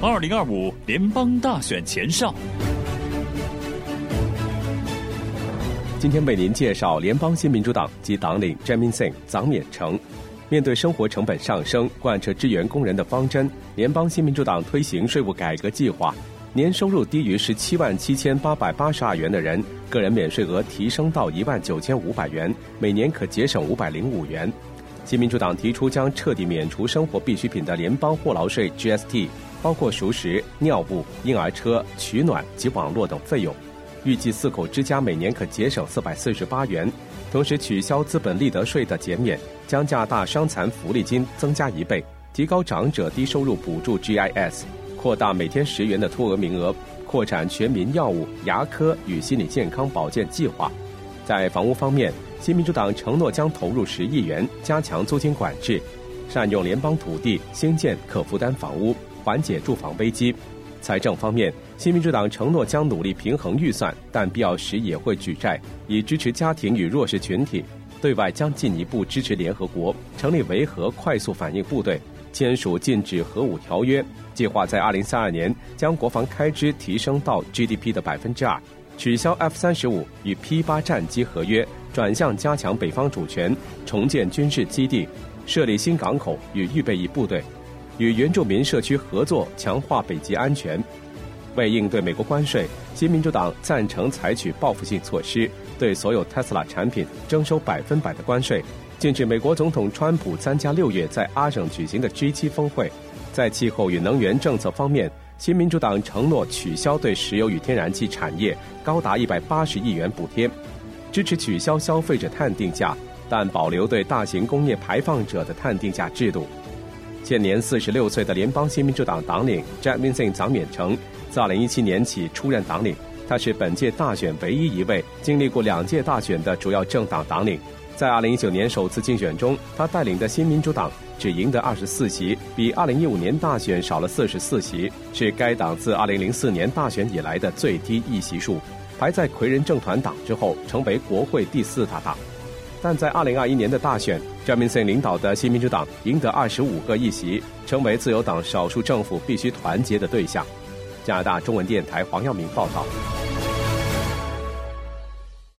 2025联邦大选前哨。 今天为您介绍联邦新民主党及党领 Jamie Singh 长冕成。面对生活成本上升，贯彻支援工人的方针，联邦新民主党推行税务改革计划，年收入低于177882元的人，个人免税额提升到19500元，每年可节省505元。新民主党提出将彻底免除生活必需品的联邦货劳税 GST， 包括熟食、尿布、婴儿车、取暖及网络等费用。预计4口之家每年可节省448元，同时取消资本利得税的减免，将加大伤残福利金增加1倍，提高长者低收入补助 GIS， 扩大每天10元的托额名额，扩展全民药物、牙科与心理健康保健计划。在房屋方面，新民主党承诺将投入10亿元，加强租金管制，善用联邦土地兴建可负担房屋，缓解住房危机。财政方面，新民主党承诺将努力平衡预算，但必要时也会举债，以支持家庭与弱势群体。对外将进一步支持联合国，成立维和快速反应部队，签署禁止核武条约，计划在2032年将国防开支提升到 GDP 的2%，取消 F-35与 P-8战机合约，转向加强北方主权，重建军事基地，设立新港口与预备役部队，与原住民社区合作，强化北极安全。为应对美国关税，新民主党赞成采取报复性措施，对所有 Tesla 产品征收100%的关税，禁止美国总统川普参加6月在阿省举行的 G7 峰会。在气候与能源政策方面，新民主党承诺取消对石油与天然气产业高达180亿元补贴，支持取消消费者碳定价，但保留对大型工业排放者的碳定价制度。现年46岁的联邦新民主党党领 Jamie Singh 长冕成，自2017年起出任党领，他是本届大选唯一一位经历过2届大选的主要政党党领。在2019年首次竞选中，他带领的新民主党只赢得24席，比2015年大选少了44席，是该党自2004年大选以来的最低议席数，排在魁人政团党之后，成为国会第4大党。但在2021年的大选，Jamie Singh 领导的新民主党赢得25个议席，成为自由党少数政府必须团结的对象。加拿大中文电台黄耀明报道。